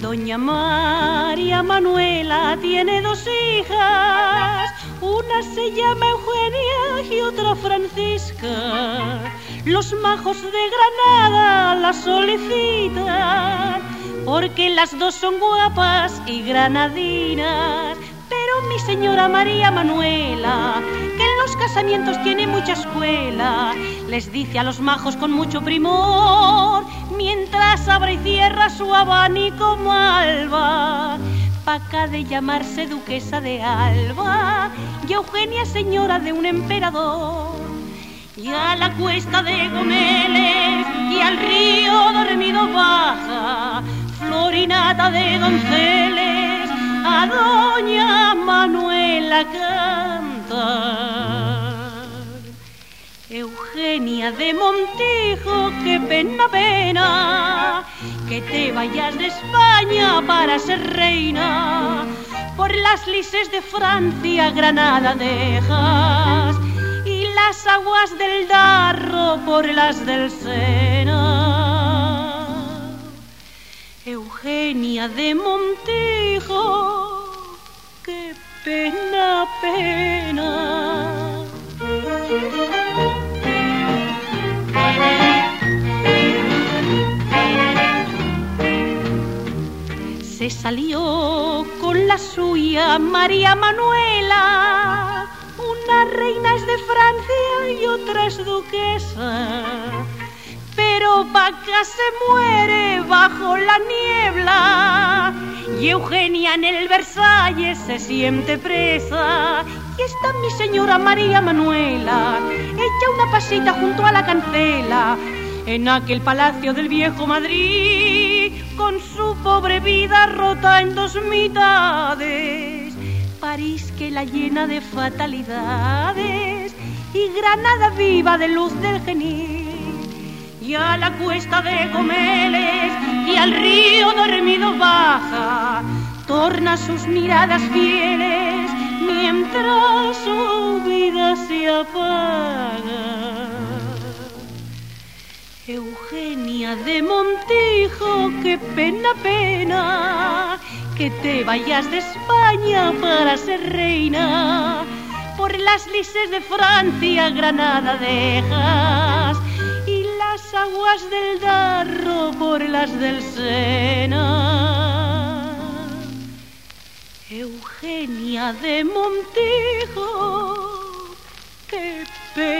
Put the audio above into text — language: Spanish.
Doña María Manuela tiene dos hijas, una se llama Eugenia y otra Francisca. Los majos de Granada la solicitan porque las dos son guapas y granadinas. Pero mi señora María Manuela, que en los casamientos tiene mucha escuela, les dice a los majos con mucho primor, mientras abre y cierra su abanico malva, paca de llamarse duquesa de Alba y Eugenia señora de un emperador. Y a la cuesta de Gomeles y al río dormido baja, florinata de donceles, a Doña Manuela canta. Eugenia de Montijo, qué pena, pena, que te vayas de España para ser reina. Por las lices de Francia Granada dejas, y las aguas del Darro por las del Sena. Eugenia de Montijo, qué pena, pena. Se salió con la suya María Manuela, una reina es de Francia y otra es duquesa. Pero Vaca se muere bajo la niebla y Eugenia en el Versalles se siente presa. Y está mi señora María Manuela, hecha una pasita junto a la cancela, en aquel palacio del viejo Madrid, con su pobre vida rota en dos mitades. París que la llena de fatalidades y Granada viva de luz del genil. Y a la cuesta de Gomeles y al río dormido baja, torna sus miradas fieles mientras su vida se apaga. Eugenia de Montijo, qué pena, pena, que te vayas de España para ser reina. Por las lices de Francia Granada dejas, y las aguas del Darro por las del Sena. Eugenia de Montijo, qué pena.